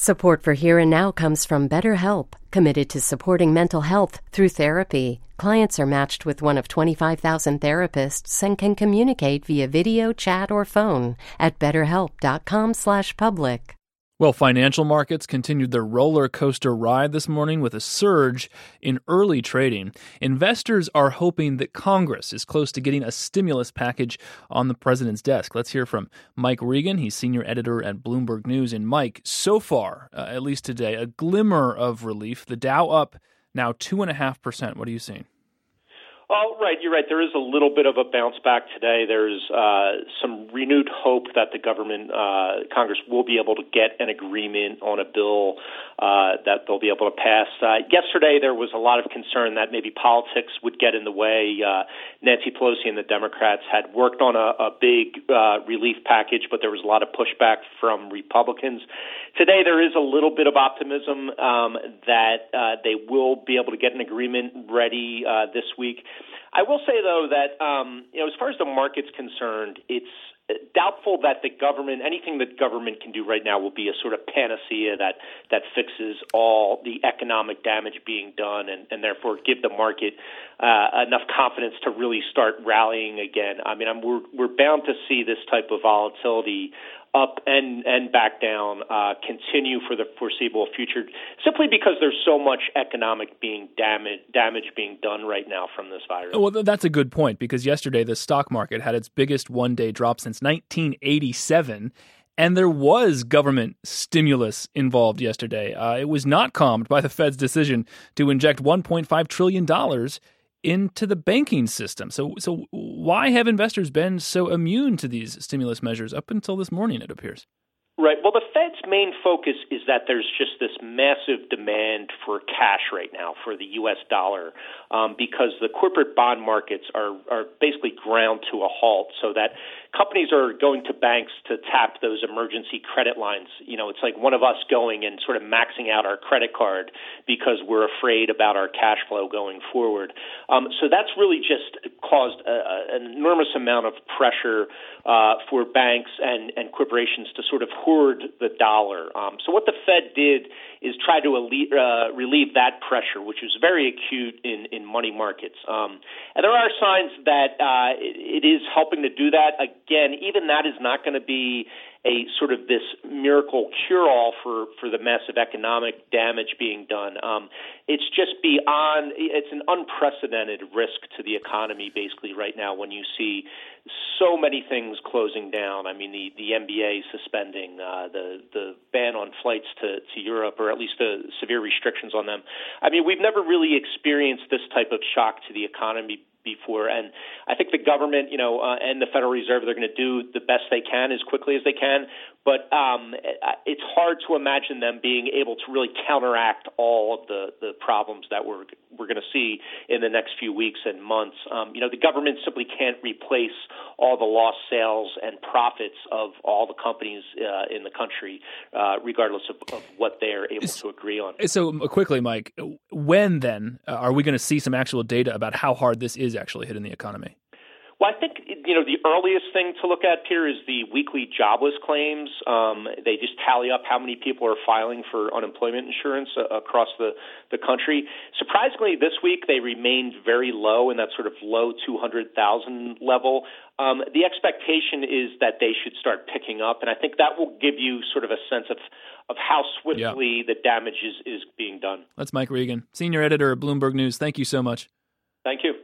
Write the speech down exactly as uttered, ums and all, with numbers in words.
Support for Here and Now comes from BetterHelp, committed to supporting mental health through therapy. Clients are matched with one of twenty-five thousand therapists and can communicate via video, chat, or phone at betterhelp.com slash public. Well, financial markets continued their roller coaster ride this morning with a surge in early trading. Investors are hoping that Congress is close to getting a stimulus package on the president's desk. Let's hear from Mike Regan. He's senior editor at Bloomberg News. And Mike, so far, uh, at least today, a glimmer of relief. The Dow up now two point five percent. What are you seeing? Well, right, you're right. There is a little bit of a bounce back today. There's uh, some renewed hope that the government, uh, Congress will be able to get an agreement on a bill uh, that they'll be able to pass. Uh, yesterday, there was a lot of concern that maybe politics would get in the way. Uh, Nancy Pelosi and the Democrats had worked on a, a big uh, relief package, but there was a lot of pushback from Republicans. Today, there is a little bit of optimism um, that uh, they will be able to get an agreement ready uh, this week. I will say, though, that um, you know, as far as the market's concerned, it's doubtful that the government, anything that government can do right now will be a sort of panacea that, that fixes all the economic damage being done and, and therefore give the market uh, enough confidence to really start rallying again. I mean, I'm, we're, we're bound to see this type of volatility up and, and back down uh, continue for the foreseeable future, simply because there's so much economic being damage, damage being done right now from this virus. Well, that's a good point, because yesterday the stock market had its biggest one-day drop since nineteen eighty-seven, and there was government stimulus involved yesterday. Uh, it was not calmed by the Fed's decision to inject one point five trillion dollars into the banking system. So so why have investors been so immune to these stimulus measures up until this morning, it appears? Right. Well, the Fed's main focus is that there's just this massive demand for cash right now for the U S dollar um, because the corporate bond markets are, are basically ground to a halt, so that companies are going to banks to tap those emergency credit lines. You know, it's like one of us going and sort of maxing out our credit card because we're afraid about our cash flow going forward. Um, so that's really just caused a, a, an enormous amount of pressure uh, for banks and, and corporations to sort of hoard the dollar. Um, so what the Fed did is try to elite, uh, relieve that pressure, which was very acute in, in money markets. Um, and there are signs that uh, it, it is helping to do that. Again, even that is not going to be a sort of this miracle cure-all for, for the massive economic damage being done. Um, it's just beyond, it's an unprecedented risk to the economy basically right now when you see so many things closing down. I mean, the, the N B A suspending, uh, the, the ban on flights to, to Europe, or at least the severe restrictions on them. I mean, we've never really experienced this type of shock to the economy before. And I think the government, you know, uh, and the Federal Reserve, they're going to do the best they can as quickly as they can. But um, it's hard to imagine them being able to really counteract all of the, the problems that we're we're going to see in the next few weeks and months. Um, you know, the government simply can't replace all the lost sales and profits of all the companies uh, in the country, uh, regardless of, of what they're able to agree on. So quickly, Mike, when then uh, are we going to see some actual data about how hard this is actually hitting the economy? Well, I think, you know, the earliest thing to look at here is the weekly jobless claims. Um, they just tally up how many people are filing for unemployment insurance uh, across the, the country. Surprisingly, this week they remained very low in that sort of low two hundred thousand level. Um, the expectation is that they should start picking up, and I think that will give you sort of a sense of, of how swiftly yeah. the damage is, is being done. That's Mike Regan, senior editor of Bloomberg News. Thank you so much. Thank you.